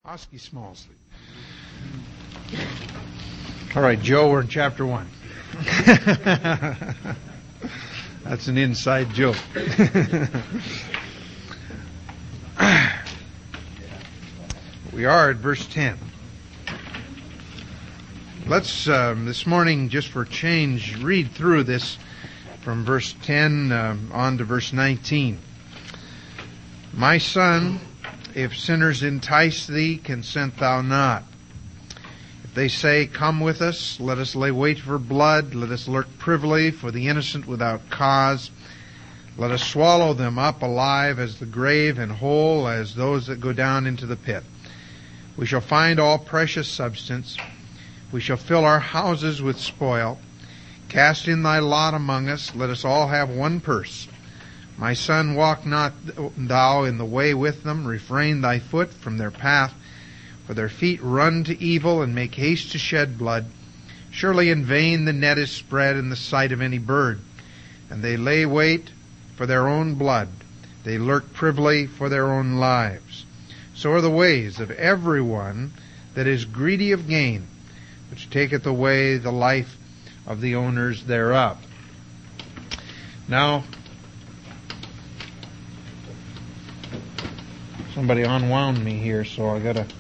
Oski Smallsleep. All right, Joe, we're in chapter 1. That's an inside joke. We are at verse 10. Let's, this morning, just for change, read through this from verse 10 on to verse 19. My son, if sinners entice thee, consent thou not. If they say, come with us, let us lay wait for blood, let us lurk privily for the innocent without cause. Let us swallow them up alive as the grave, and whole as those that go down into the pit. We shall find all precious substance. We shall fill our houses with spoil. Cast in thy lot among us, let us all have one purse. My son, walk not thou in the way with them, refrain thy foot from their path, for their feet run to evil and make haste to shed blood. Surely in vain the net is spread in the sight of any bird, and they lay wait for their own blood. They lurk privily for their own lives. So are the ways of every one that is greedy of gain, which taketh away the life of the owners thereof. Now, somebody unwound me here, so I gotta...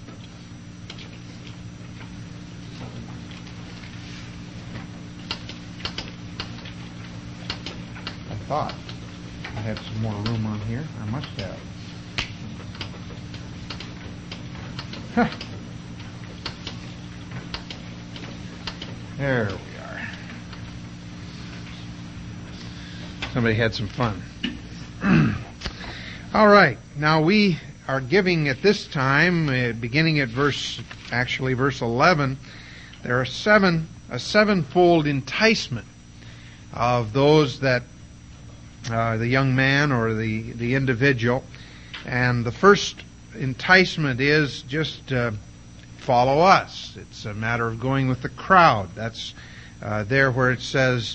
I thought I had some more room on here. I must have. Huh. There we are. Somebody had some fun. All right. Now we are giving at this time, beginning at verse 11, there are a sevenfold enticement of those that, the young man or the individual. And the first enticement is just follow us. It's a matter of going with the crowd. That's there where it says,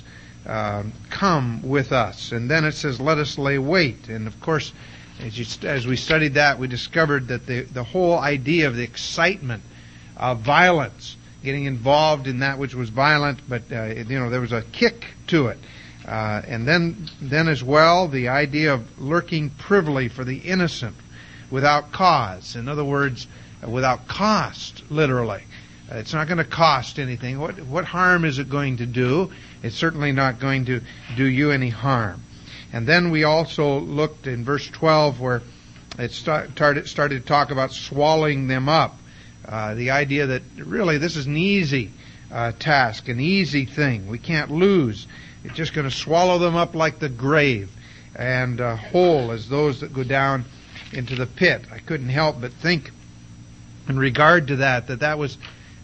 come with us. And then it says, let us lay wait. And of course, as we studied that, we discovered that the whole idea of the excitement of violence, getting involved in that which was violent, but there was a kick to it. And then as well, the idea of lurking privily for the innocent without cause. In other words, without cost, literally. It's not going to cost anything. What harm is it going to do? It's certainly not going to do you any harm. And then we also looked in verse 12 where it started to talk about swallowing them up. The idea that really this is an easy task, an easy thing. We can't lose. It's just going to swallow them up like the grave, and whole as those that go down into the pit. I couldn't help but think in regard to that was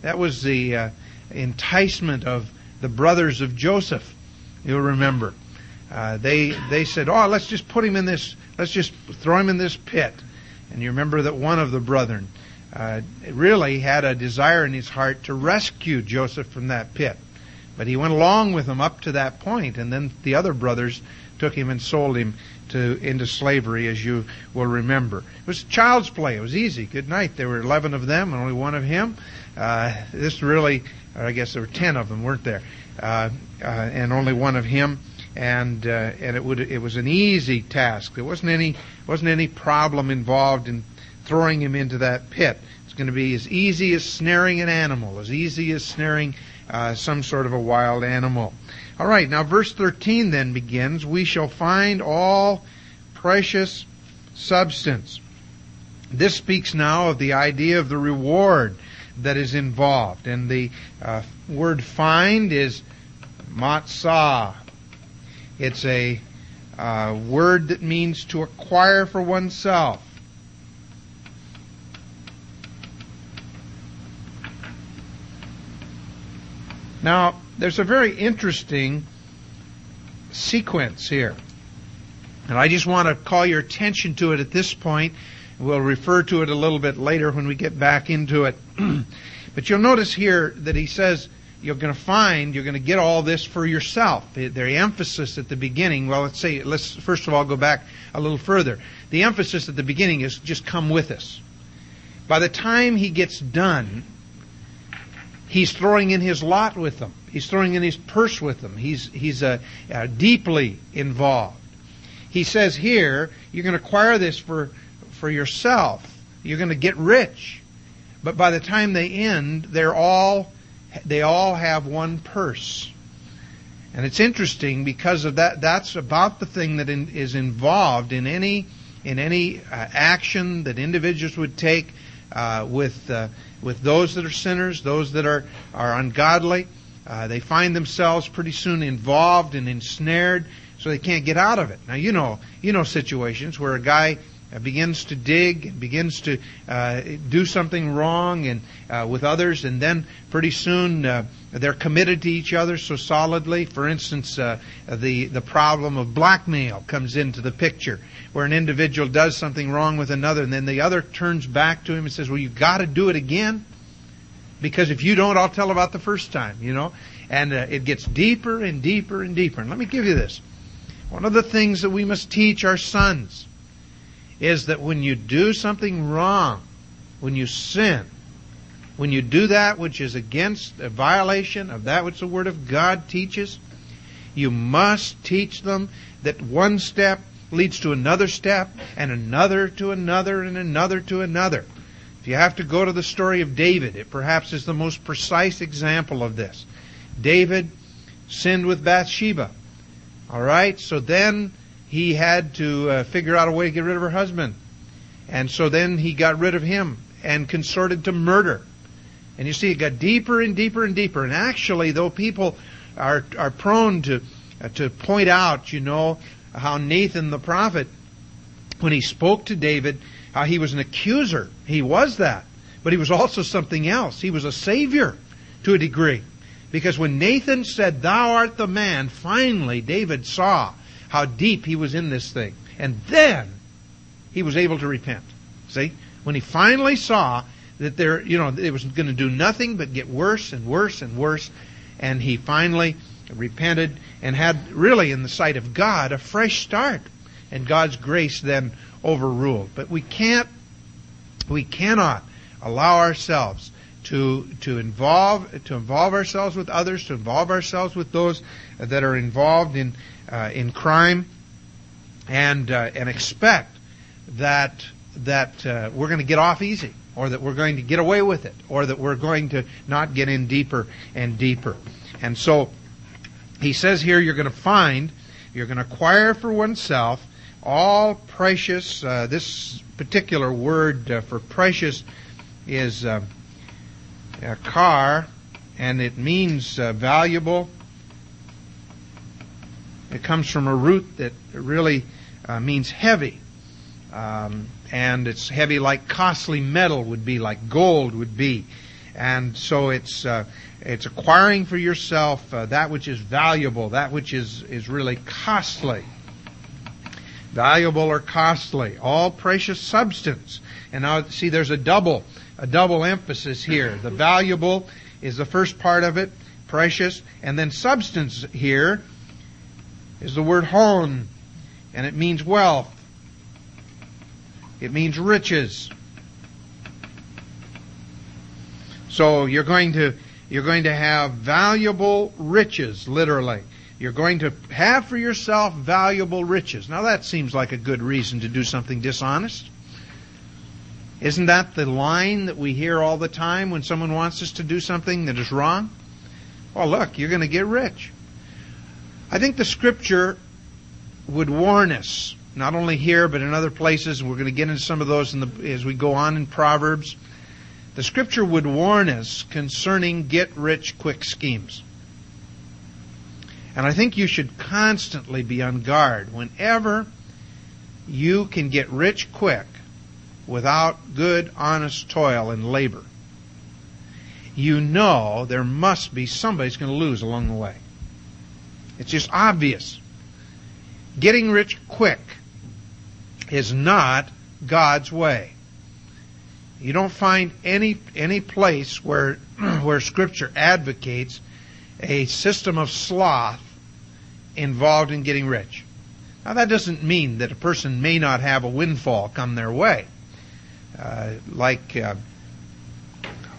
the enticement of the brothers of Joseph. You'll remember. They said, oh, let's just put him in this, let's just throw him in this pit. And you remember that one of the brethren really had a desire in his heart to rescue Joseph from that pit. But he went along with them up to that point, and then the other brothers took him and sold him into slavery, as you will remember. It was child's play. It was easy. Good night. There were 11 of them and only one of him. This really, I guess there were 10 of them, weren't there? And only one of him. And it was an easy task. There wasn't any problem involved in throwing him into that pit. It's going to be as easy as snaring an animal, as easy as snaring some sort of a wild animal. All right, now verse 13 then begins, we shall find all precious substance. This speaks now of the idea of the reward that is involved. And the word find is matzah. It's a word that means to acquire for oneself. Now, there's a very interesting sequence here. And I just want to call your attention to it at this point. We'll refer to it a little bit later when we get back into it. But you'll notice here that he says, you're going to get all this for yourself. The emphasis at the beginning, let's first of all go back a little further. The emphasis at the beginning is just come with us. By the time he gets done, he's throwing in his lot with them. He's throwing in his purse with them. He's deeply involved. He says here, you're going to acquire this for yourself. You're going to get rich. But by the time they end, they all have one purse. And it's interesting because of that. That's about the thing that is involved in any action that individuals would take with those that are sinners, those that are ungodly. They find themselves pretty soon involved and ensnared, so they can't get out of it. Now you know situations where a guy begins to dig and begins to do something wrong and with others, and then pretty soon they're committed to each other so solidly. For instance, the problem of blackmail comes into the picture, where an individual does something wrong with another, and then the other turns back to him and says, well, you've got to do it again, because if you don't, I'll tell about the first time, And it gets deeper and deeper and deeper. And let me give you this. One of the things that we must teach our sons is that when you do something wrong, when you sin, when you do that which is against a violation of that which the Word of God teaches, you must teach them that one step leads to another step, and another to another, and another to another. If you have to go to the story of David, it perhaps is the most precise example of this. David sinned with Bathsheba. All right, so then he had to figure out a way to get rid of her husband. And so then he got rid of him and consorted to murder. And you see, it got deeper and deeper and deeper. And actually, though people are prone to point out, how Nathan the prophet, when he spoke to David, how he was an accuser. He was that. But he was also something else. He was a savior to a degree. Because when Nathan said, "Thou art the man," finally David saw how deep he was in this thing. And then he was able to repent. See? When he finally saw that it was going to do nothing but get worse and worse and worse, and he finally repented and had, really in the sight of God, a fresh start. And God's grace then overruled. But we cannot allow ourselves to involve ourselves with others, to involve ourselves with those that are involved in crime, and expect that we're going to get off easy, or that we're going to get away with it, or that we're going to not get in deeper and deeper. And so he says here, you're going to acquire for oneself all precious. This particular word for precious is kar, and it means valuable. It comes from a root that really means heavy. And it's heavy like costly metal would be, like gold would be. And so it's acquiring for yourself that which is valuable, that which is really costly. Valuable or costly. All precious substance. And now, see, there's a double emphasis here. The valuable is the first part of it, precious, and then substance here is the word hon, and it means wealth. It means riches. So you're going to have valuable riches, literally. You're going to have for yourself valuable riches. Now that seems like a good reason to do something dishonest. Isn't that the line that we hear all the time when someone wants us to do something that is wrong? Oh, look, you're going to get rich. I think the Scripture would warn us, not only here but in other places. We're going to get into some of those as we go on in Proverbs. The Scripture would warn us concerning get-rich-quick schemes. And I think you should constantly be on guard whenever you can get rich quick without good, honest toil and labor. You know there must be somebody's going to lose along the way. It's just obvious. Getting rich quick is not God's way. You don't find any place where Scripture advocates a system of sloth involved in getting rich. Now that doesn't mean that a person may not have a windfall come their way. Like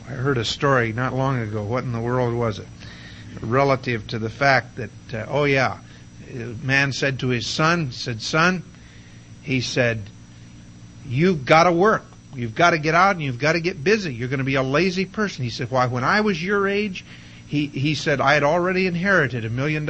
I heard a story not long ago. What in the world was it? Relative to the fact that, a man said to his son, son, he said, you've got to work. You've got to get out and you've got to get busy. You're going to be a lazy person. He said, why, when I was your age, he said, I had already inherited $1 million.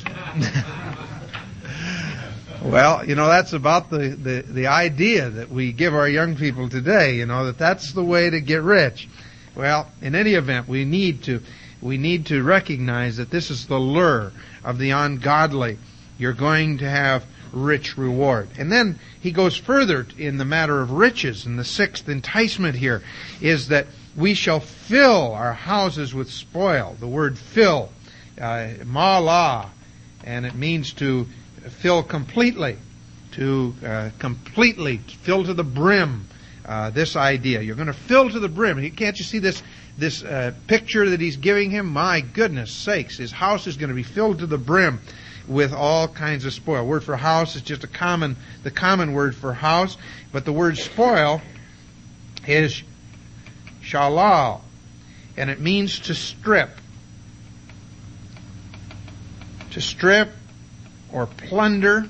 Well, that's about the idea that we give our young people today, that's the way to get rich. Well, in any event, we need to recognize that this is the lure of the ungodly. You're going to have rich reward. And then he goes further in the matter of riches, and the sixth enticement here is that we shall fill our houses with spoil. The word fill, mala, and it means to fill completely, to fill to the brim. This idea, you're going to fill to the brim. Can't you see this picture that he's giving him? My goodness sakes, his house is going to be filled to the brim with all kinds of spoil. Word for house is just the common word for house, but the word spoil is shalal, and it means to strip or plunder.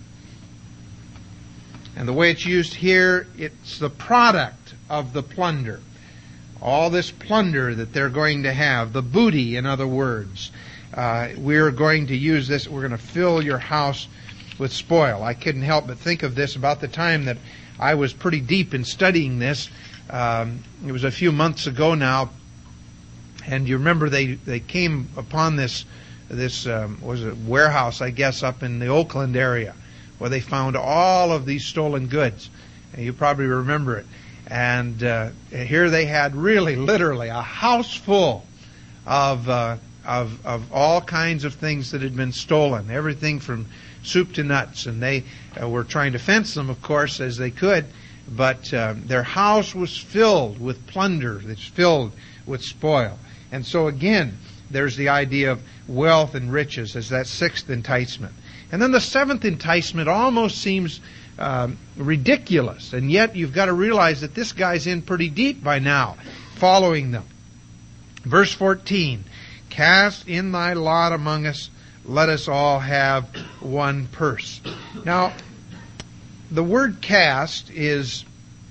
And the way it's used here, it's the product of the plunder. All this plunder that they're going to have, the booty, in other words. We're going to use this, we're going to fill your house with spoil. I couldn't help but think of this about the time that I was pretty deep in studying this. It was a few months ago now, and you remember they came upon this was a warehouse, I guess, up in the Oakland area, where they found all of these stolen goods. And you probably remember it. And here they had really, literally, a house full of all kinds of things that had been stolen, everything from soup to nuts. And they were trying to fence them, of course, as they could. But their house was filled with plunder. It's filled with spoil. And so again, there's the idea of wealth and riches as that sixth enticement. And then the seventh enticement almost seems ridiculous, and yet you've got to realize that this guy's in pretty deep by now, following them. Verse 14, cast in thy lot among us, let us all have one purse. Now, the word cast is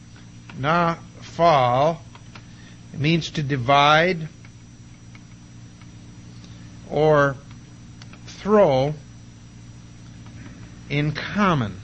nafal. It means to divide or throw in common.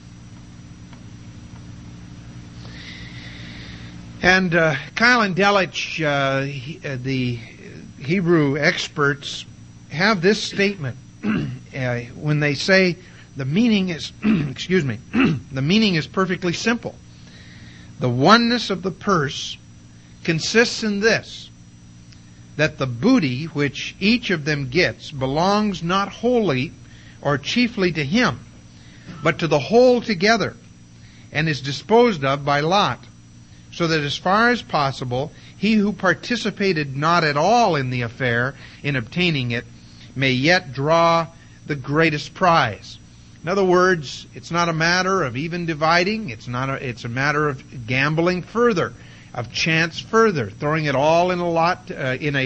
And Keil and Delitzsch, the Hebrew experts, have this statement when they say the meaning is, the meaning is perfectly simple. The oneness of the purse consists in this, that the booty which each of them gets belongs not wholly or chiefly to him, but to the whole together, and is disposed of by lot, so that as far as possible, he who participated not at all in the affair, in obtaining it, may yet draw the greatest prize. In other words, it's not a matter of even dividing, it's a matter of gambling further, of chance further, throwing it all in a lot, in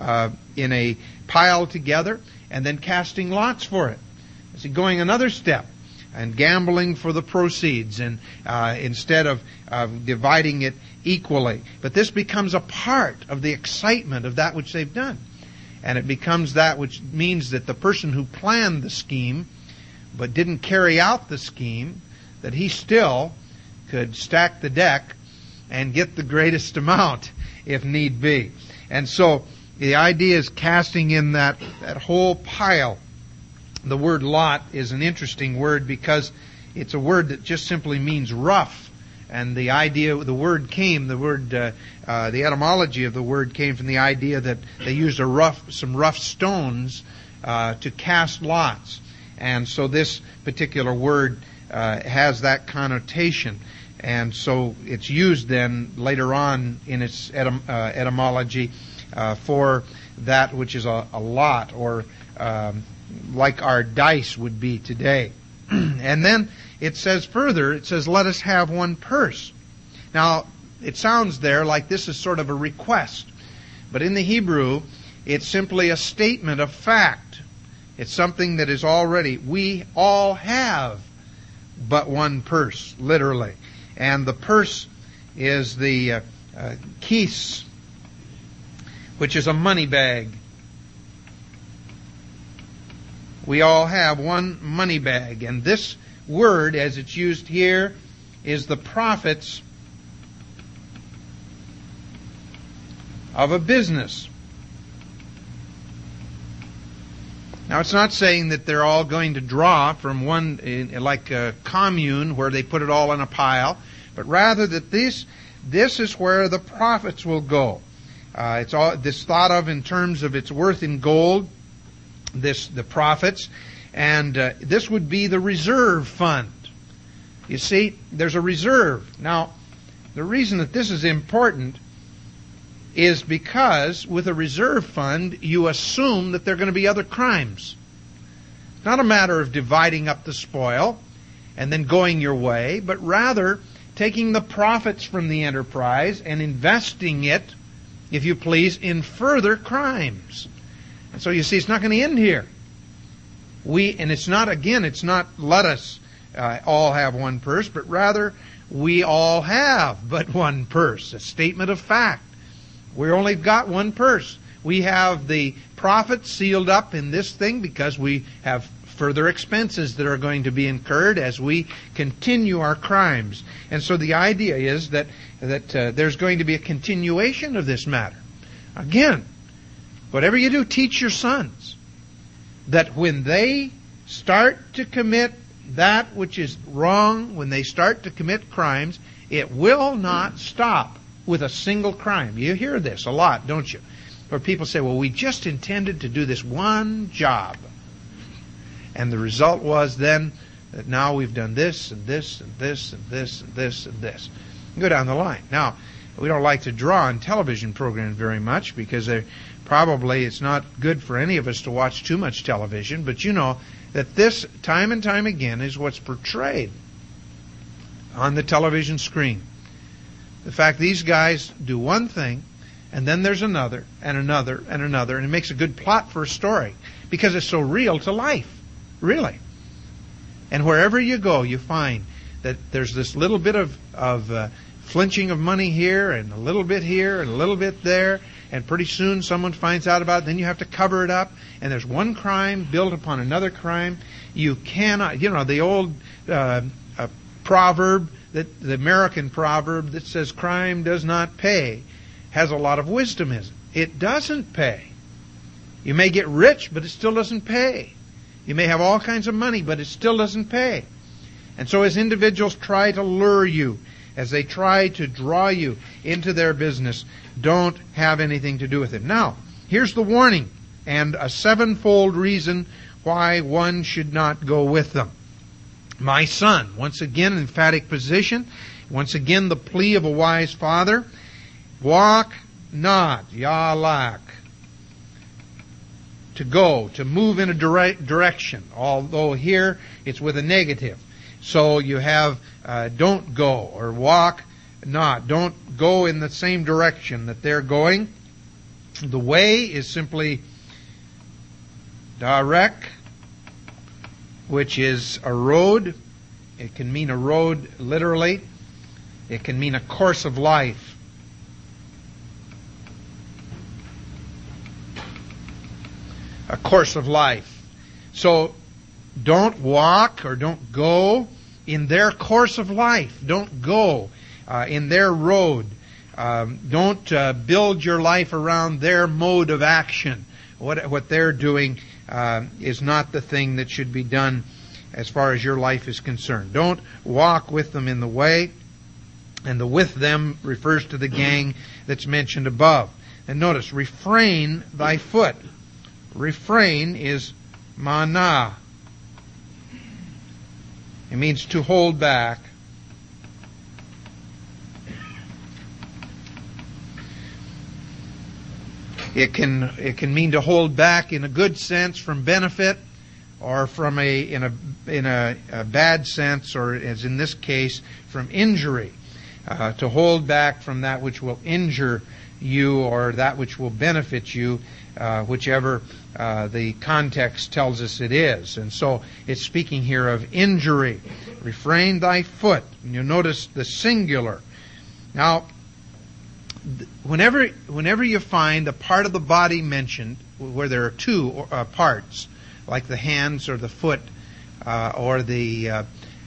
a pile together, and then casting lots for it. So going another step and gambling for the proceeds, and instead of dividing it equally. But this becomes a part of the excitement of that which they've done. And it becomes that which means that the person who planned the scheme but didn't carry out the scheme, that he still could stack the deck and get the greatest amount if need be. And so the idea is casting in that whole pile. The word lot is an interesting word because it's a word that just simply means rough. And the idea, the etymology of the word came from the idea that they used some rough stones to cast lots. And so this particular word has that connotation. And so it's used then later on in its etymology for that which is a lot, or like our dice would be today. And then it says further, it says, let us have one purse. Now, it sounds there like this is sort of a request. But in the Hebrew, it's simply a statement of fact. It's something that is already, we all have but one purse, literally. And the purse is the kis, which is a money bag. We all have one money bag. And this word, as it's used here, is the profits of a business. Now, it's not saying that they're all going to draw from one, like a commune where they put it all in a pile, but rather that this is where the profits will go. It's all this thought of in terms of its worth in gold, the profits, and this would be the reserve fund. You see, there's a reserve. Now, the reason that this is important is because with a reserve fund, you assume that there are going to be other crimes. It's not a matter of dividing up the spoil and then going your way, but rather taking the profits from the enterprise and investing it, if you please, in further crimes. And so you see, it's not going to end here. It's not let us all have one purse, but rather we all have but one purse. A statement of fact. We only got one purse. We have the profit sealed up in this thing because we have further expenses that are going to be incurred as we continue our crimes. And so the idea is that there's going to be a continuation of this matter. Again, whatever you do, teach your sons that when they start to commit that which is wrong, when they start to commit crimes, it will not stop with a single crime. You hear this a lot, don't you? Where people say, well, we just intended to do this one job. And the result was then that now we've done this and this and this and this and this and this. Go down the line. Now, we don't like to draw on television programs very much because it's not good for any of us to watch too much television, but you know that this, time and time again, is what's portrayed on the television screen. The fact these guys do one thing, and then there's another, and another, and another, and it makes a good plot for a story because it's so real to life, really. And wherever you go, you find that there's this little bit of flinching of money here, and a little bit here, and a little bit there, and pretty soon someone finds out about it, then you have to cover it up, and there's one crime built upon another crime. You cannot, the old proverb, the American proverb that says crime does not pay, has a lot of wisdom in it. It doesn't pay. You may get rich, but it still doesn't pay. You may have all kinds of money, but it still doesn't pay. And so as individuals try to lure you, as they try to draw you into their business, don't have anything to do with it. Now, here's the warning and a sevenfold reason why one should not go with them. My son, once again, emphatic position. Once again, the plea of a wise father. Walk not, yalak. To go, to move in a direction. Although here it's with a negative. So you have don't go or walk not. Don't go in the same direction that they're going. The way is simply darek, which is a road. It can mean a road literally. It can mean a course of life. A course of life. So don't walk or don't go in their course of life. Don't go in their road. Don't build your life around their mode of action. What they're doing is not the thing that should be done as far as your life is concerned. Don't walk with them in the way. And the with them refers to the gang that's mentioned above. And notice, refrain thy foot. Refrain is mana. It means to hold back. It can mean to hold back in a good sense from benefit, or from in a bad sense, or as in this case, from injury. To hold back from that which will injure you or that which will benefit you, whichever the context tells us it is. And so it's speaking here of injury. Refrain thy foot. And you'll notice the singular. Now, whenever you find a part of the body mentioned where there are two parts, like the hands or the foot or the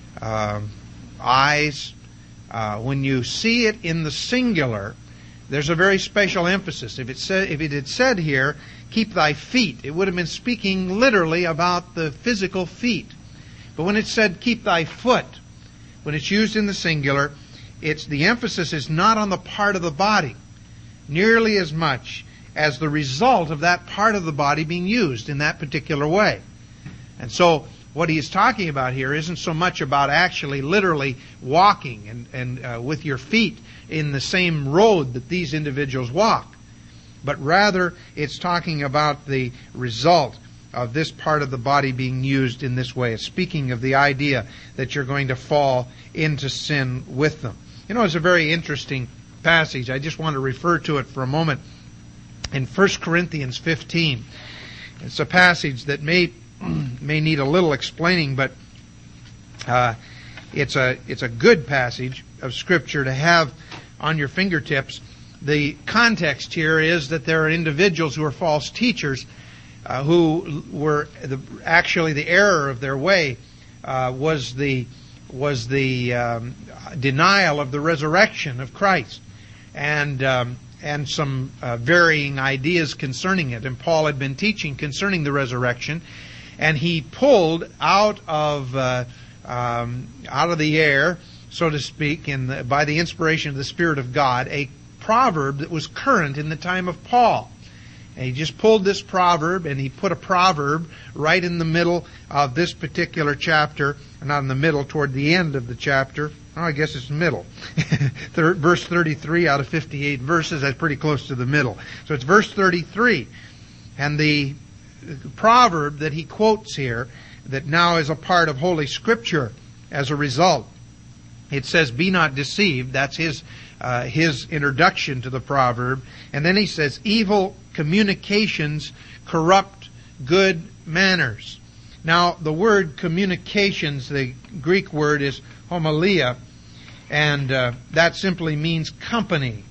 eyes, when you see it in the singular, there's a very special emphasis. If it had said here, keep thy feet, it would have been speaking literally about the physical feet. But when it said keep thy foot, when it's used in the singular, the emphasis is not on the part of the body nearly as much as the result of that part of the body being used in that particular way. And so what he is talking about here isn't so much about actually literally walking and with your feet in the same road that these individuals walk, but rather it's talking about the result of this part of the body being used in this way. It's speaking of the idea that you're going to fall into sin with them. You know, it's a very interesting passage. I just want to refer to it for a moment. In 1 Corinthians 15, it's a passage that may need a little explaining, but it's a good passage of Scripture to have on your fingertips. The context here is that there are individuals who are false teachers who were actually the error of their way was the denial of the resurrection of Christ, and some varying ideas concerning it. And Paul had been teaching concerning the resurrection, and he pulled out of the air, so to speak, by the inspiration of the Spirit of God, a proverb that was current in the time of Paul. And he just pulled this proverb, and he put a proverb right in the middle of this particular chapter, not in the middle, toward the end of the chapter. Oh, I guess it's middle. Verse 33 out of 58 verses, that's pretty close to the middle. So it's verse 33. And the proverb that he quotes here, that now is a part of Holy Scripture as a result, it says, "Be not deceived." That's his introduction to the proverb. And then he says, "Evil communications corrupt good manners." Now, the word communications, the Greek word is homilia, and that simply means company.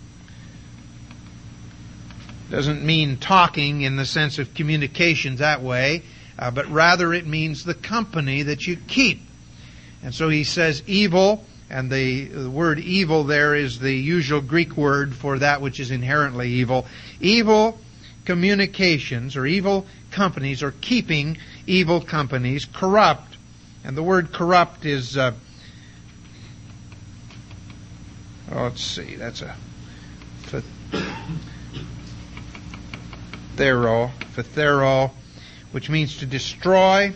Doesn't mean talking in the sense of communications that way, but rather it means the company that you keep. And so he says evil, and the word evil there is the usual Greek word for that which is inherently evil. Evil communications, or evil companies, or keeping evil companies, corrupt. And the word corrupt is, let's see, that's a phthero, which means to destroy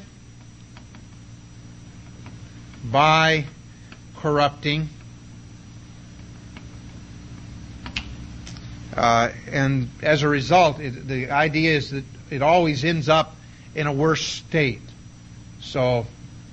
by corrupting. And as a result, the idea is that it always ends up in a worse state. So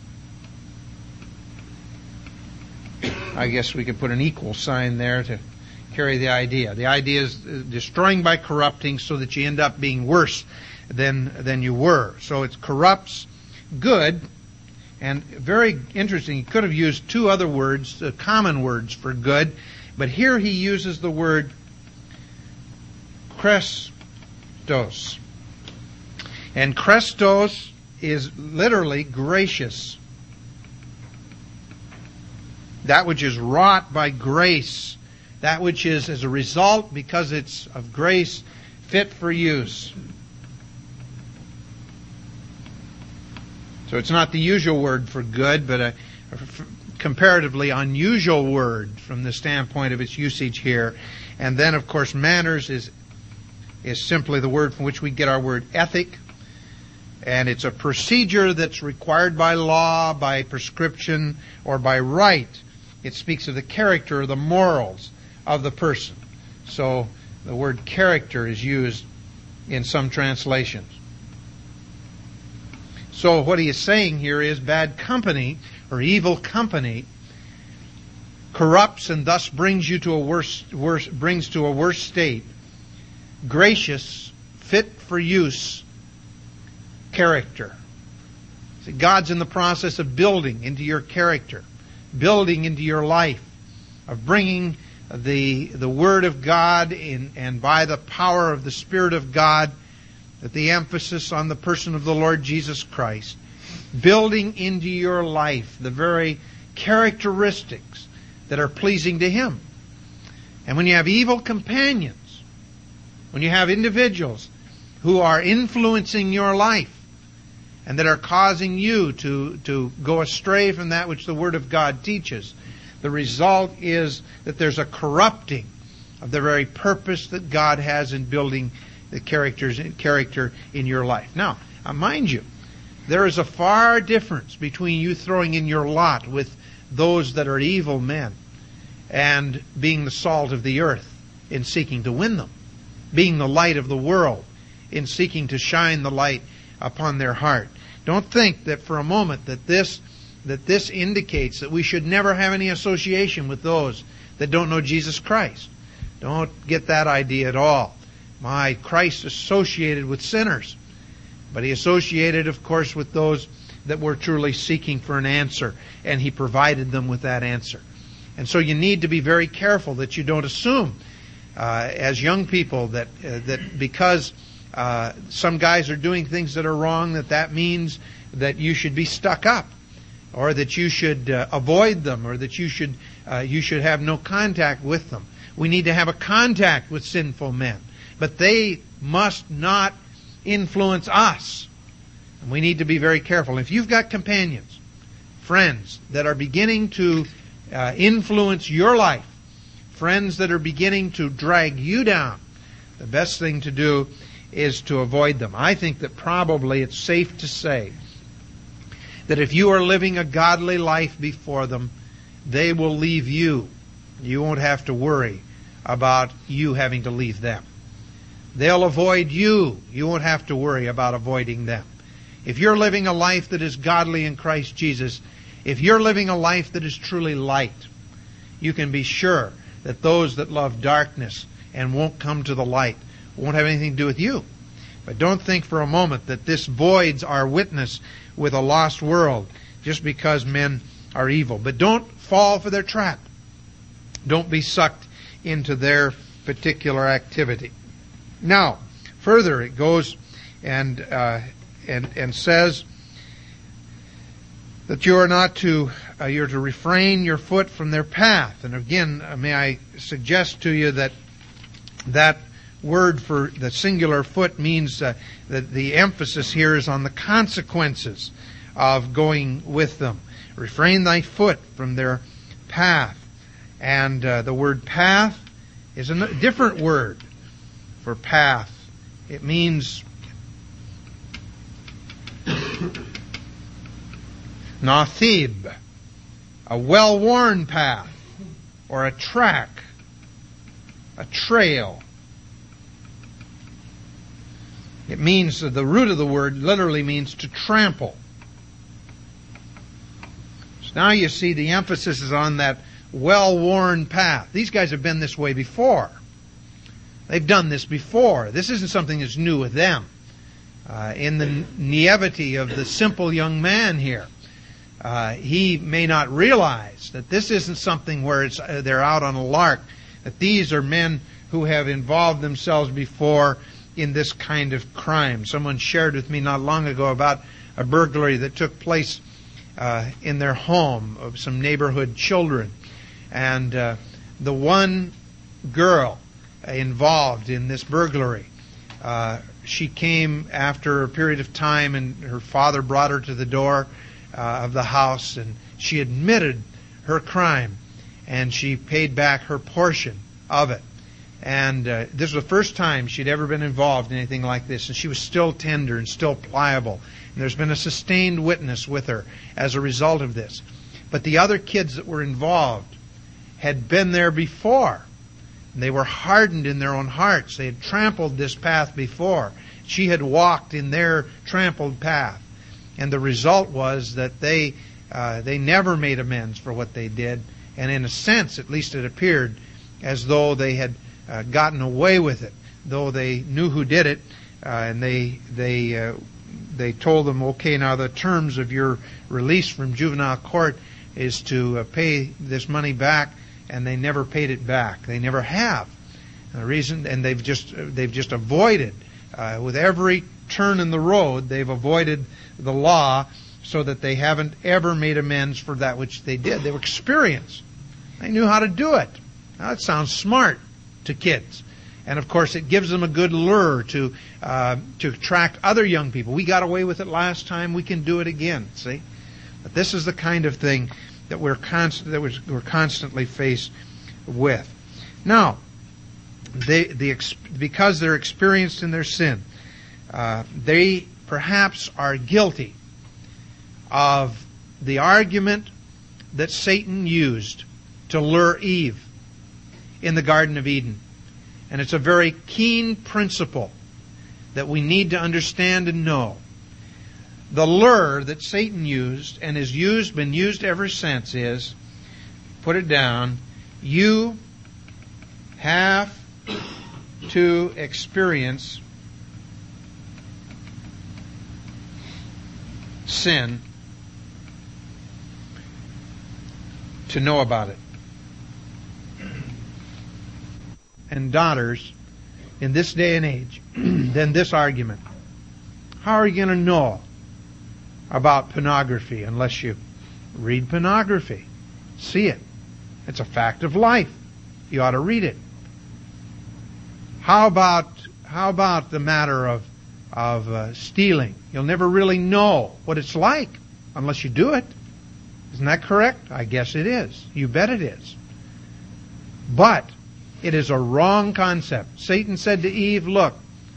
I guess we could put an equal sign there to carry the idea. The idea is destroying by corrupting so that you end up being worse than you were. So it corrupts good. And very interesting, he could have used two other words, common words for good, but here he uses the word Christos. And Christos is literally gracious. That which is wrought by grace. That which is, as a result, because it's of grace, fit for use. So it's not the usual word for good, but a comparatively unusual word from the standpoint of its usage here. And then, of course, manners is simply the word from which we get our word ethic. And it's a procedure that's required by law, by prescription, or by right. It speaks of the character or the morals of the person. So the word character is used in some translations. So what he is saying here is bad company or evil company corrupts and thus brings you to a worse state. Gracious, fit for use character. See, God's in the process of building into your character, building into your life, of bringing the Word of God in, and by the power of the Spirit of God, that the emphasis on the person of the Lord Jesus Christ, building into your life the very characteristics that are pleasing to Him. And when you have evil companions, when you have individuals who are influencing your life and that are causing you to go astray from that which the Word of God teaches, the result is that there's a corrupting of the very purpose that God has in building the character in your life. Now, mind you, there is a far difference between you throwing in your lot with those that are evil men and being the salt of the earth in seeking to win them, being the light of the world in seeking to shine the light upon their heart. Don't think that for a moment that this indicates that we should never have any association with those that don't know Jesus Christ. Don't get that idea at all. Christ associated with sinners, but He associated, of course, with those that were truly seeking for an answer, and He provided them with that answer. And so you need to be very careful that you don't assume, as young people, that because some guys are doing things that are wrong, that means that you should be stuck up, or that you should avoid them, or that you should have no contact with them. We need to have a contact with sinful men, but they must not influence us. And we need to be very careful. If you've got companions, friends that are beginning to influence your life, friends that are beginning to drag you down, the best thing to do is to avoid them. I think that probably it's safe to say that if you are living a godly life before them, they will leave you. You won't have to worry about you having to leave them. They'll avoid you. You won't have to worry about avoiding them. If you're living a life that is godly in Christ Jesus, if you're living a life that is truly light, you can be sure that those that love darkness and won't come to the light won't have anything to do with you. But don't think for a moment that this voids our witness with a lost world just because men are evil. But don't fall for their trap. Don't be sucked into their particular activity. Now, further it goes and says that you are not to you're to refrain your foot from their path. And again, may I suggest to you that word for the singular foot means that the emphasis here is on the consequences of going with them. Refrain thy foot from their path. And the word path is a different word for path. It means nathib, a well-worn path, or a track, a trail. It means, the root of the word literally means to trample. So now you see the emphasis is on that well-worn path. These guys have been this way before. They've done this before. This isn't something that's new with them. In the naivety of the simple young man here, he may not realize that this isn't something where they're out on a lark, that these are men who have involved themselves before in this kind of crime. Someone shared with me not long ago about a burglary that took place in their home of some neighborhood children. And the one girl involved in this burglary, she came after a period of time, and her father brought her to the door of the house, and she admitted her crime, and she paid back her portion of it. And this was the first time she'd ever been involved in anything like this, and she was still tender and still pliable. And there's been a sustained witness with her as a result of this. But the other kids that were involved had been there before. They were hardened in their own hearts. They had trampled this path before. She had walked in their trampled path. And the result was that they never made amends for what they did, And in a sense, at least it appeared as though they had gotten away with it, though they knew who did it, and they told them, okay, now the terms of your release from juvenile court is to pay this money back, and they never paid it back. They never have. And the reason, and they've just avoided, with every turn in the road, they've avoided the law, so that they haven't ever made amends for that which they did. They were experienced. They knew how to do it. Now, that sounds smart to kids. And of course, it gives them a good lure to attract other young people. We got away with it last time. We can do it again. See, but this is the kind of thing that we're constantly faced with. Now, because they're experienced in their sin, they perhaps are guilty of the argument that Satan used to lure Eve in the Garden of Eden. And it's a very keen principle that we need to understand and know. The lure that Satan used, and has been used ever since, is, put it down, you have to experience sin to know about it. And daughters, in this day and age, then this argument, how are you going to know about pornography unless you read pornography? See it. It's a fact of life. You ought to read it. How about the matter of stealing? You'll never really know what it's like unless you do it. Isn't that correct? I guess it is. You bet it is. But it is a wrong concept. Satan said to Eve, look,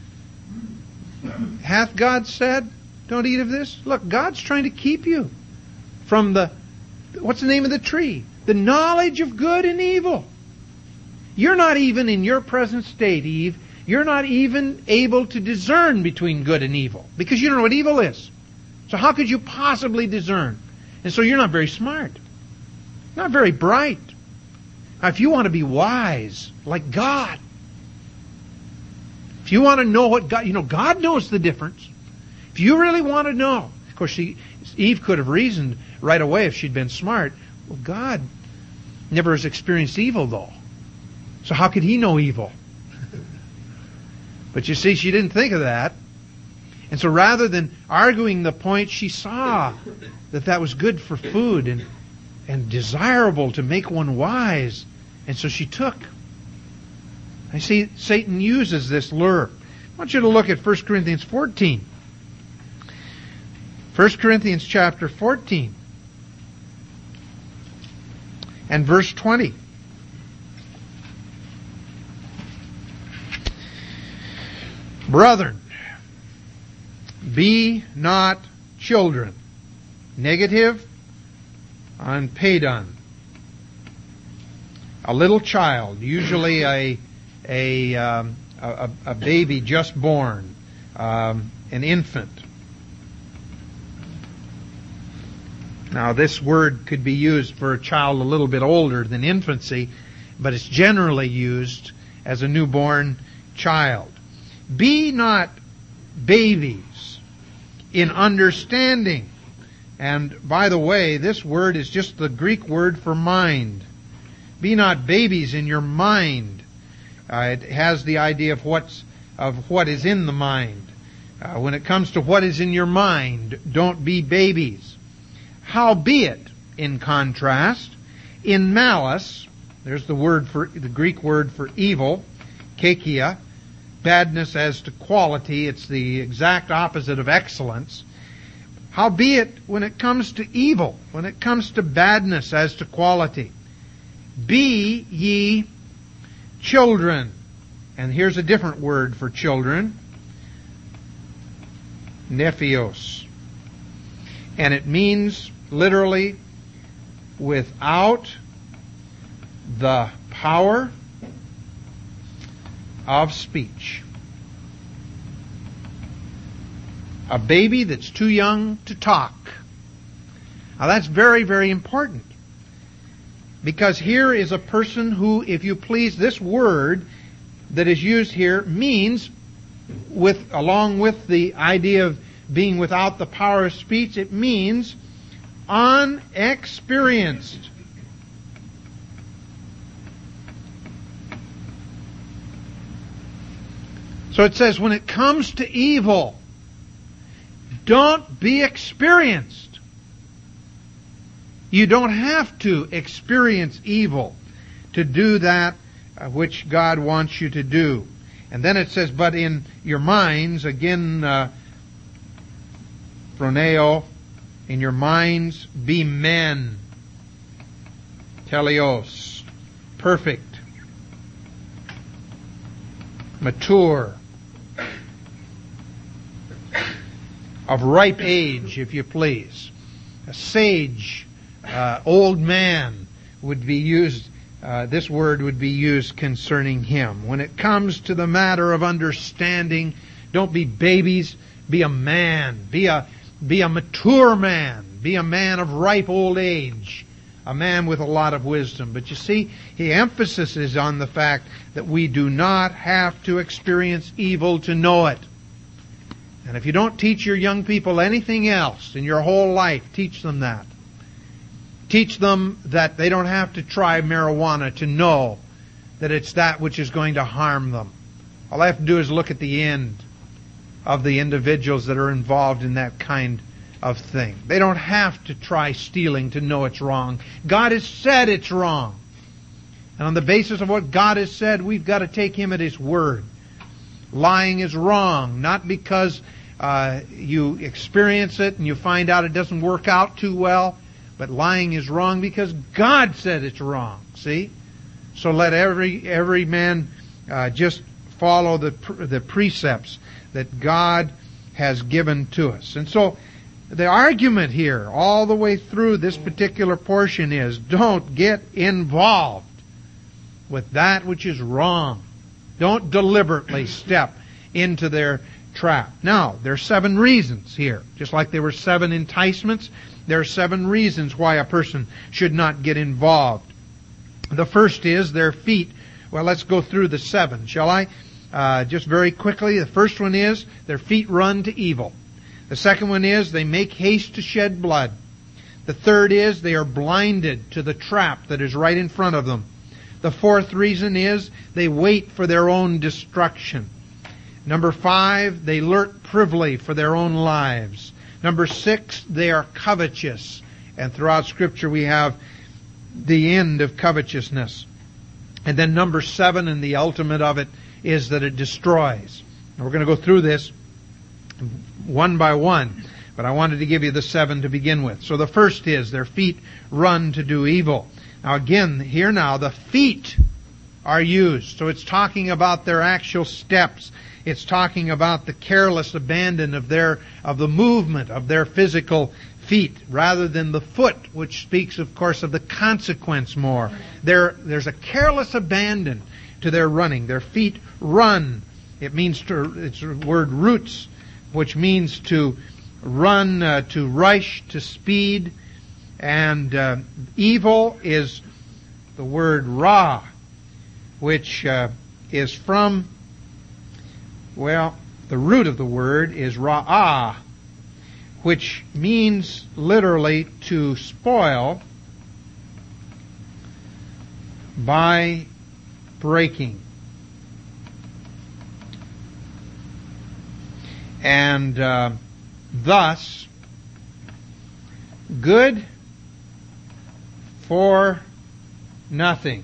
hath God said, don't eat of this? Look, God's trying to keep you from what's the name of the tree? The knowledge of good and evil. You're not even in your present state, Eve. You're not even able to discern between good and evil because you don't know what evil is. So how could you possibly discern? And so you're not very smart. Not very bright. Now, if you want to be wise, like God, if you want to know what God, God knows the difference. If you really want to know, of course, Eve could have reasoned right away if she'd been smart. Well, God never has experienced evil, though. So how could He know evil? But you see, she didn't think of that. And so rather than arguing the point, she saw that was good for food and desirable to make one wise. And so she took. I see Satan uses this lure. I want you to look at 1 Corinthians 14. 1 Corinthians chapter 14 and verse 20. Brethren, be not children. Negative on paedon. A little child, usually a baby just born, an infant. Now, this word could be used for a child a little bit older than infancy, but it's generally used as a newborn child. Be not babies in understanding. And by the way, this word is just the Greek word for mind. Be not babies in your mind. It has the idea of what is in the mind. When it comes to what is in your mind, don't be babies. Howbeit, in contrast, in malice, there's the Greek word for evil, kekia, badness as to quality. It's the exact opposite of excellence. Howbeit, when it comes to evil, when it comes to badness as to quality, be ye children. And here's a different word for children. Nephios. And it means literally without the power of speech. A baby that's too young to talk. Now that's very, very important. Because here is a person who, if you please, this word that is used here means, along with the idea of being without the power of speech, it means unexperienced. So it says, when it comes to evil, don't be experienced. You don't have to experience evil to do that which God wants you to do. And then it says, but in your minds, again, phroneo, in your minds, be men. Teleos, perfect, mature, of ripe age, if you please. A sage, old man would be used, this word would be used concerning him. When it comes to the matter of understanding, don't be babies, be a man, be a mature man, be a man of ripe old age, a man with a lot of wisdom. But you see, the emphasis is on the fact that we do not have to experience evil to know it. And if you don't teach your young people anything else in your whole life, teach them that. Teach them that they don't have to try marijuana to know that it's that which is going to harm them. All I have to do is look at the end of the individuals that are involved in that kind of thing. They don't have to try stealing to know it's wrong. God has said it's wrong. And on the basis of what God has said, we've got to take Him at His word. Lying is wrong, not because you experience it and you find out it doesn't work out too well, but lying is wrong because God said it's wrong. See? So let every man just follow the precepts that God has given to us. And so the argument here all the way through this particular portion is, don't get involved with that which is wrong. Don't deliberately step into their trap. Now, there are 7 reasons here. Just like there were 7 enticements, there are 7 reasons why a person should not get involved. The first is their feet. Well, let's go through the 7, shall I? Just very quickly. The first one is their feet run to evil. The second one is they make haste to shed blood. The third is they are blinded to the trap that is right in front of them. The fourth reason is they wait for their own destruction. Number 5, they lurk privily for their own lives. Number 6, they are covetous. And throughout Scripture we have the end of covetousness. And then number 7, and the ultimate of it, is that it destroys. Now we're going to go through this one by one, but I wanted to give you the 7 to begin with. So the first is their feet run to do evil. Now again, here now, the feet are used. So it's talking about their actual steps. It's talking about the careless abandon of the movement of their physical feet, rather than the foot, which speaks, of course, of the consequence more. There's a careless abandon to their running. Their feet run. It's the word roots, which means to run, to rush, to speed. And evil is the word ra, which is from, well, the root of the word is ra'ah, which means literally to spoil by breaking. And thus, good for nothing.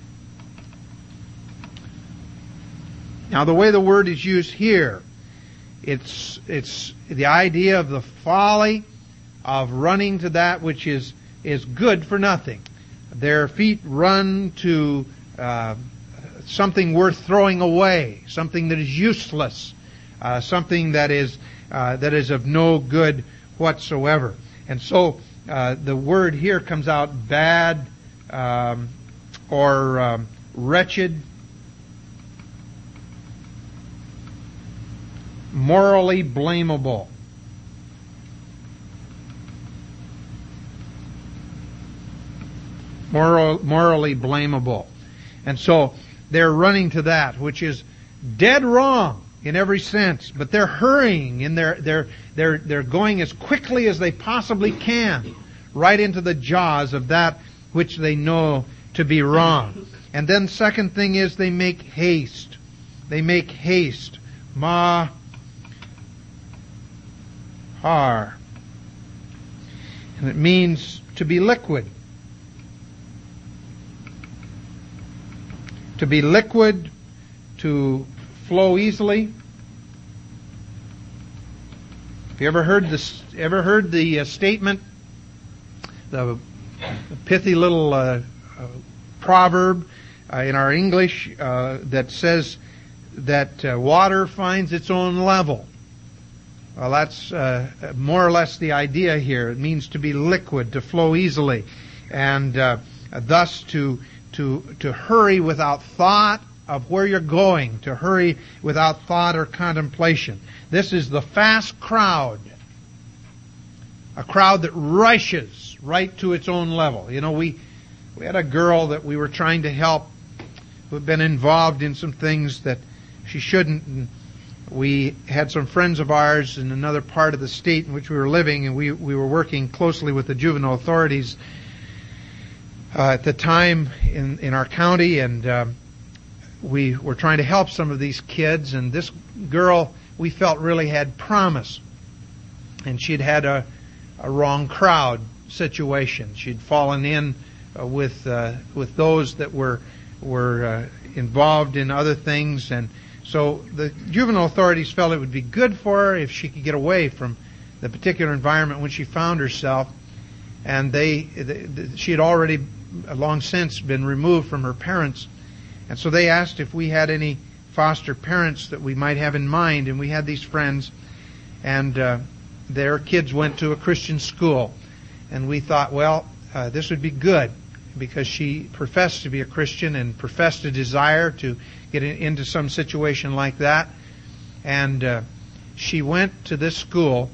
Now, the way the word is used here, it's the idea of the folly of running to that which is good for nothing. Their feet run to something worth throwing away, something that is useless, something that is of no good whatsoever. And so the word here comes out bad or wretched, morally blamable. morally blamable. And so they're running to that, which is dead wrong in every sense, but they're hurrying and they're going as quickly as they possibly can right into the jaws of that which they know to be wrong. And then second thing is they make haste. They make haste. Mahar. And it means to be liquid. To be liquid, to flow easily. Have you ever heard the statement, the pithy little proverb in our English that says that water finds its own level? Well, that's more or less the idea here. It means to be liquid, to flow easily, and thus to hurry without thought of where you're going, to hurry without thought or contemplation. This is the fast crowd, a crowd that rushes right to its own level. You know, we had a girl that we were trying to help who had been involved in some things that she shouldn't, and we had some friends of ours in another part of the state in which we were living, and we were working closely with the juvenile authorities at the time in our county, and we were trying to help some of these kids, and this girl we felt really had promise, and she'd had a wrong crowd situation. She'd fallen in with those that were involved in other things, and so the juvenile authorities felt it would be good for her if she could get away from the particular environment when she found herself, and she had already long since been removed from her parents. And so they asked if we had any foster parents that we might have in mind, and we had these friends, and their kids went to a Christian school. And we thought, well, this would be good, because she professed to be a Christian and professed a desire to get into some situation like that. And she went to this school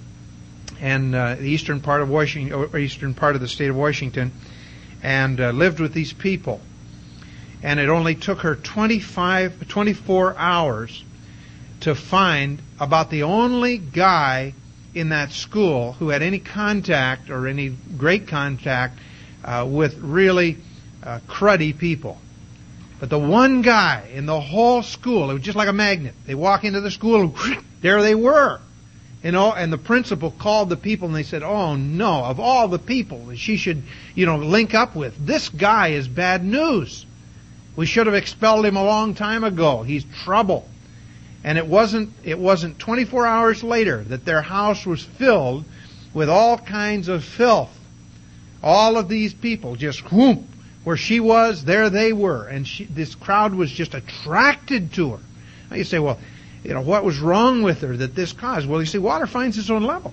in the eastern part of Washington, or eastern part of the state of Washington, and lived with these people. And it only took her 24 hours to find about the only guy in that school who had any contact or any great contact with really cruddy people. But the one guy in the whole school, it was just like a magnet. They walk into the school, and there they were. You know, and the principal called the people and they said, oh no, of all the people that she should, link up with, this guy is bad news. We should have expelled him a long time ago. He's trouble. And it wasn't 24 hours later that their house was filled with all kinds of filth. All of these people just where she was, there they were. And this crowd was just attracted to her. Now you say, well, what was wrong with her that this caused? Well, you see, water finds its own level.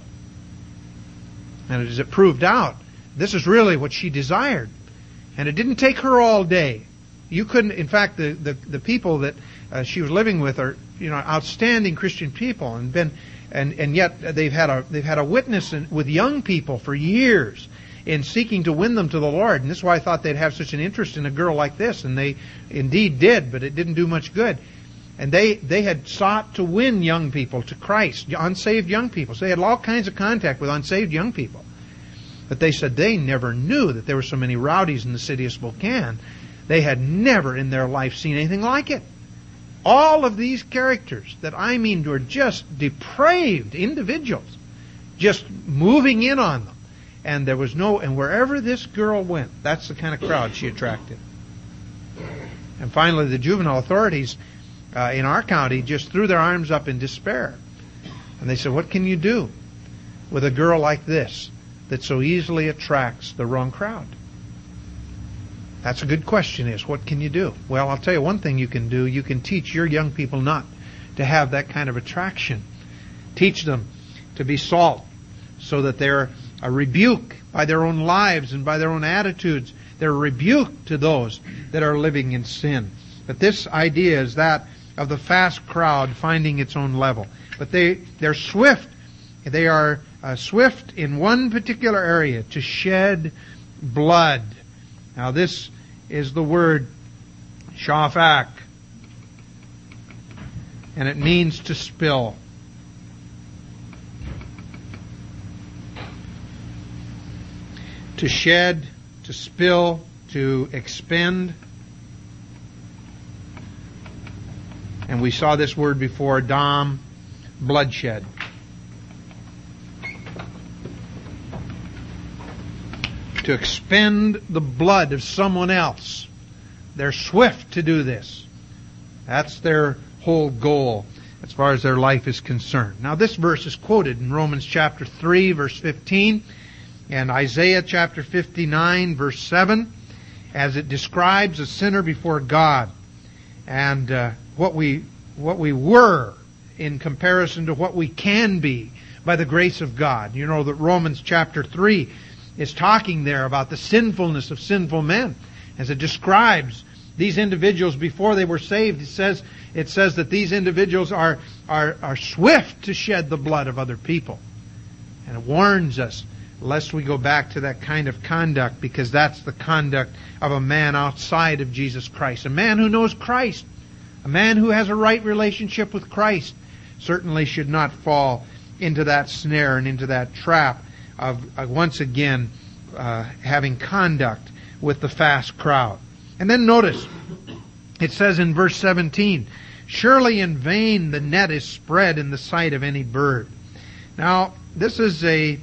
And as it proved out, this is really what she desired. And it didn't take her all day. You couldn't, in fact, the people that she was living with are, outstanding Christian people, and yet they've had a witness with young people for years in seeking to win them to the Lord. And this is why I thought they'd have such an interest in a girl like this, and they indeed did, but it didn't do much good. And they had sought to win young people to Christ, unsaved young people. So they had all kinds of contact with unsaved young people. But they said they never knew that there were so many rowdies in the city of Spokane. They had never in their life seen anything like it. All of these characters that I mean were just depraved individuals, just moving in on them. And and wherever this girl went, that's the kind of crowd she attracted. And finally, the juvenile authorities in our county just threw their arms up in despair. And they said, what can you do with a girl like this that so easily attracts the wrong crowd? That's a good question, is what can you do? Well, I'll tell you one thing you can do. You can teach your young people not to have that kind of attraction. Teach them to be salt so that they're a rebuke by their own lives and by their own attitudes. They're a rebuke to those that are living in sin. But this idea is that of the fast crowd finding its own level. But they're swift. They are swift in one particular area, to shed blood. Now this is the word shafak, and it means to spill. To shed, to spill, to expend. And we saw this word before, dam, bloodshed. To expend the blood of someone else. They're swift to do this. That's their whole goal as far as their life is concerned. Now this verse is quoted in Romans chapter 3 verse 15 and Isaiah chapter 59 verse 7 as it describes a sinner before God and what we were in comparison to what we can be by the grace of God. You know that Romans chapter 3 is talking there about the sinfulness of sinful men as it describes these individuals before they were saved. It says that these individuals are swift to shed the blood of other people. And it warns us lest we go back to that kind of conduct, because that's the conduct of a man outside of Jesus Christ. A man who knows Christ, a man who has a right relationship with Christ, certainly should not fall into that snare and into that trap of once again having conduct with the fast crowd. And then notice, it says in verse 17, surely in vain the net is spread in the sight of any bird. Now, this is a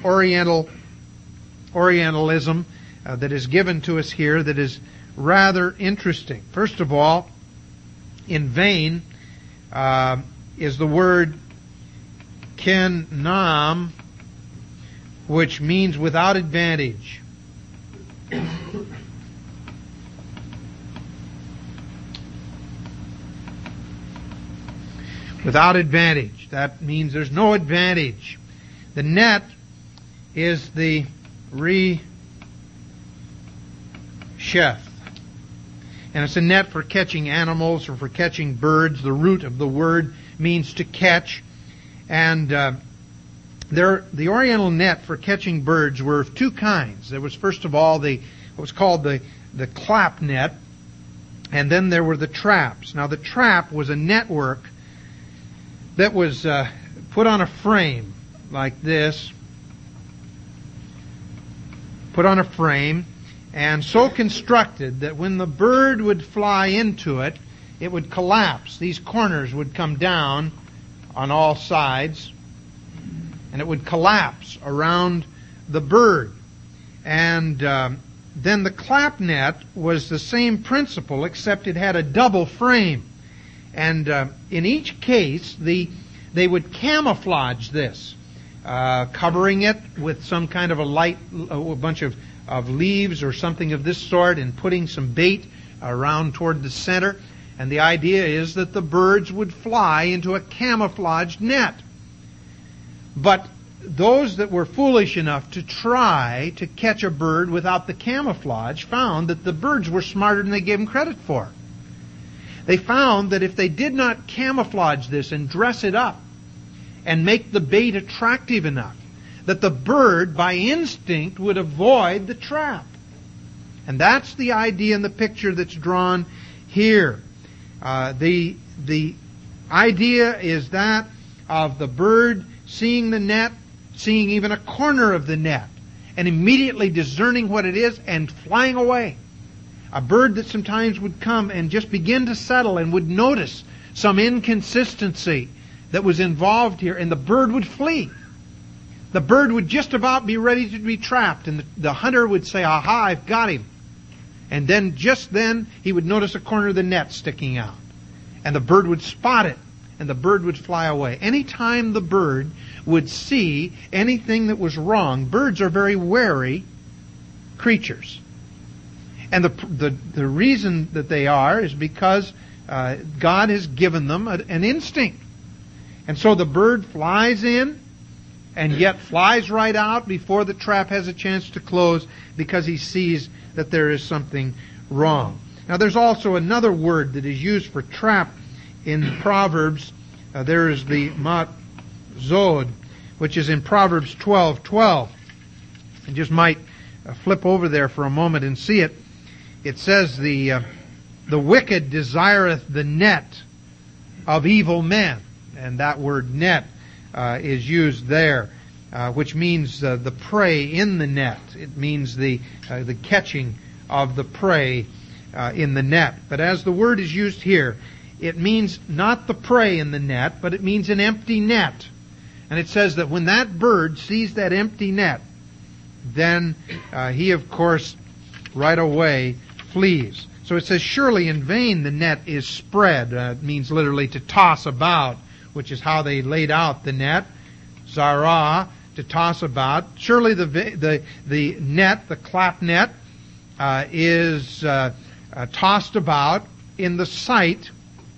Orientalism that is given to us here that is rather interesting. First of all, in vain is the word kenam, which means without advantage. Without advantage. That means there's no advantage. The net is the resheth. And it's a net for catching animals or for catching birds. The root of the word means to catch. And the Oriental net for catching birds were of two kinds. There was first of all what was called the clap net, and then there were the traps. Now the trap was a network that was put on a frame like this, put on a frame, and so constructed that when the bird would fly into it, it would collapse. These corners would come down on all sides, and it would collapse around the bird. And then the clap net was the same principle, except it had a double frame. And in each case, they would camouflage this, covering it with some kind of a bunch of leaves or something of this sort, and putting some bait around toward the center. And the idea is that the birds would fly into a camouflaged net. But those that were foolish enough to try to catch a bird without the camouflage found that the birds were smarter than they gave them credit for. They found that if they did not camouflage this and dress it up and make the bait attractive enough, that the bird by instinct would avoid the trap. And that's the idea in the picture that's drawn here. The idea is that of the bird seeing the net, seeing even a corner of the net, and immediately discerning what it is and flying away. A bird that sometimes would come and just begin to settle and would notice some inconsistency that was involved here, and the bird would flee. The bird would just about be ready to be trapped, and the hunter would say, aha, I've got him. And then, just then, he would notice a corner of the net sticking out. And the bird would spot it, and the bird would fly away. Anytime the bird would see anything that was wrong, birds are very wary creatures. And the reason that they are is because God has given them an instinct. And so the bird flies in and yet flies right out before the trap has a chance to close, because he sees that there is something wrong. Now there's also another word that is used for trap in Proverbs. There is the matzod, which is in Proverbs 12:12. You just might flip over there for a moment and see it. it says the wicked desireth the net of evil men. And that word net is used there, which means the prey in the net. It means the catching of the prey in the net. But as the word is used here, it means not the prey in the net, but it means an empty net. And it says that when that bird sees that empty net, then he, of course, right away flees. So it says, surely in vain the net is spread. It means literally to toss about, which is how they laid out the net. Zarah, to toss about. Surely the net, the clap net, is tossed about in the sight,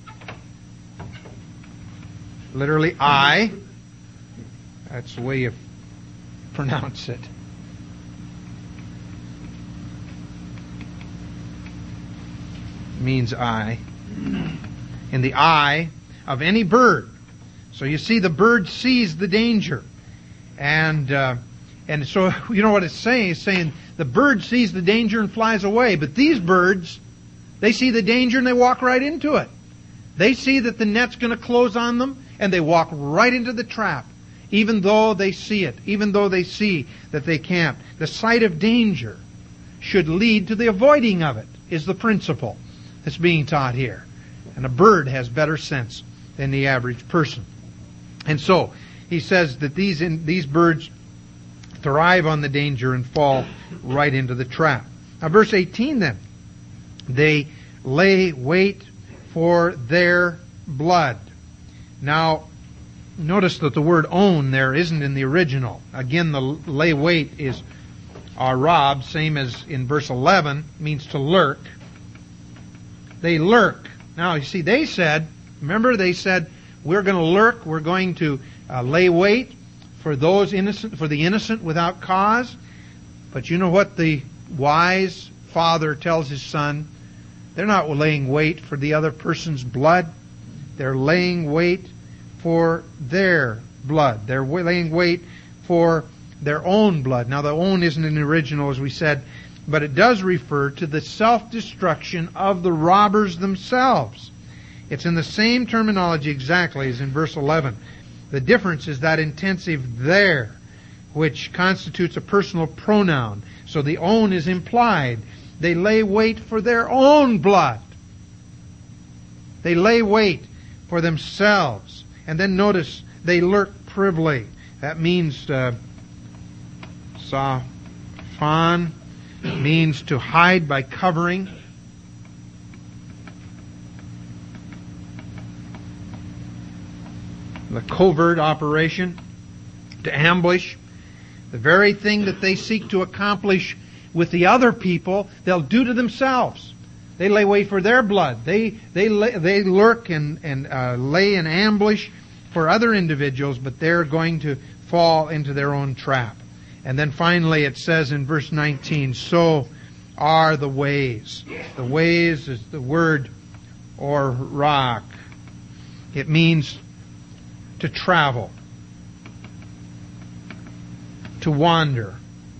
literally eye. That's the way you pronounce it. Means eye. In the eye of any bird. So you see, the bird sees the danger. And so, you know what it's saying? It's saying the bird sees the danger and flies away. But these birds, they see the danger and they walk right into it. They see that the net's going to close on them, and they walk right into the trap, even though they see it, even though they see that they can't. The sight of danger should lead to the avoiding of it, is the principle that's being taught here. And a bird has better sense than the average person. And so, he says that these birds thrive on the danger and fall right into the trap. Now, verse 18 then. They lay wait for their blood. Now, notice that the word own there isn't in the original. Again, the lay wait is arab, same as in verse 11, means to lurk. They lurk. Now, you see, they said, we're going to lurk, we're going to lay wait for those innocent, for the innocent without cause. But you know what the wise father tells his son? They're not laying wait for the other person's blood. They're laying wait for their blood. They're laying wait for their own blood. Now, the own isn't in the original, as we said, but it does refer to the self-destruction of the robbers themselves. It's in the same terminology exactly as in verse 11. The difference is that intensive there, which constitutes a personal pronoun. So the own is implied. They lay wait for their own blood. They lay wait for themselves. And then notice, they lurk privily. That means safan, means to hide by covering. The covert operation, to ambush. The very thing that they seek to accomplish with the other people, they'll do to themselves. They lay wait for their blood. They lurk and lay an ambush for other individuals, but they're going to fall into their own trap. And then finally it says in verse 19, so are the ways. The ways is the word or rock. It means to travel, to wander.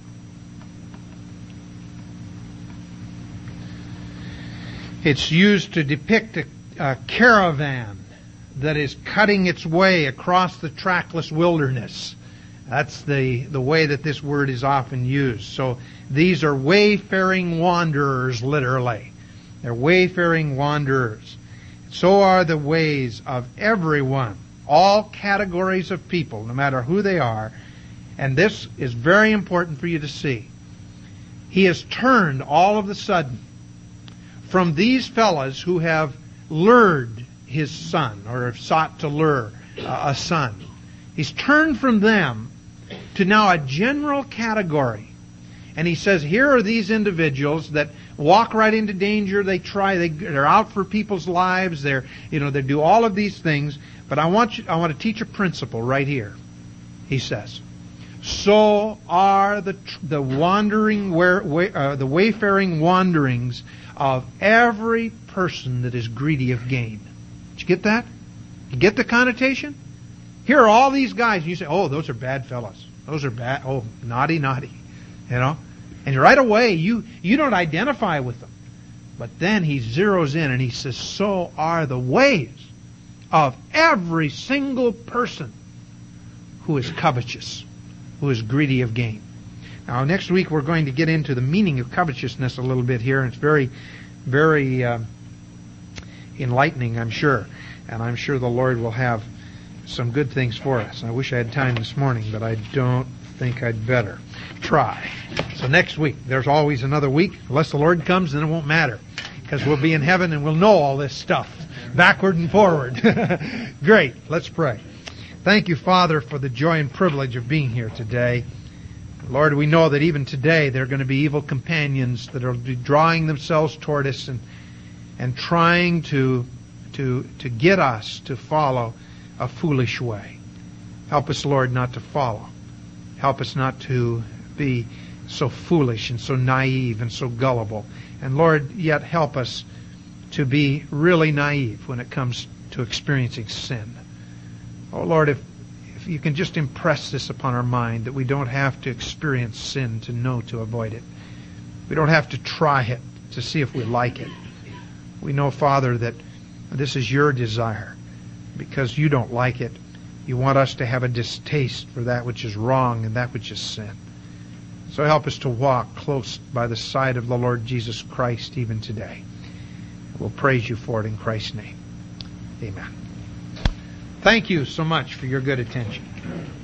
It's used to depict a caravan that is cutting its way across the trackless wilderness. That's the way that this word is often used. So these are wayfaring wanderers, literally. They're wayfaring wanderers. So are the ways of everyone, all categories of people, no matter who they are. And this is very important for you to see. He has turned all of a sudden from these fellas who have lured his son, or have sought to lure a son. He's turned from them to now a general category. And he says, here are these individuals that walk right into danger. They're out for people's lives. They do all of these things. But I want to teach a principle right here. He says, so are the wayfaring wanderings of every person that is greedy of gain. Did you get that? You get the connotation? Here are all these guys, and you say, oh, those are bad fellows. Those are bad. Oh, naughty. And right away, you don't identify with them. But then he zeroes in and he says, so are the ways of every single person who is covetous, who is greedy of gain. Now, next week we're going to get into the meaning of covetousness a little bit here, and it's very, very enlightening, I'm sure. And I'm sure the Lord will have some good things for us. I wish I had time this morning, but I don't think I'd better try. So next week, there's always another week. Unless the Lord comes, then it won't matter, because we'll be in heaven and we'll know all this stuff, backward and forward. Great. Let's pray. Thank you, Father, for the joy and privilege of being here today. Lord, we know that even today there are going to be evil companions that will be drawing themselves toward us and trying to get us to follow a foolish way. Help us, Lord, not to follow. Help us not to be so foolish and so naive and so gullible. And Lord, yet help us to be really naive when it comes to experiencing sin. Oh Lord, if you can just impress this upon our mind, that we don't have to experience sin to know to avoid it. We don't have to try it to see if we like it. We know, Father, that this is your desire. Because you don't like it, you want us to have a distaste for that which is wrong and that which is sin. So help us to walk close by the side of the Lord Jesus Christ even today. We'll praise you for it in Christ's name. Amen. Thank you so much for your good attention.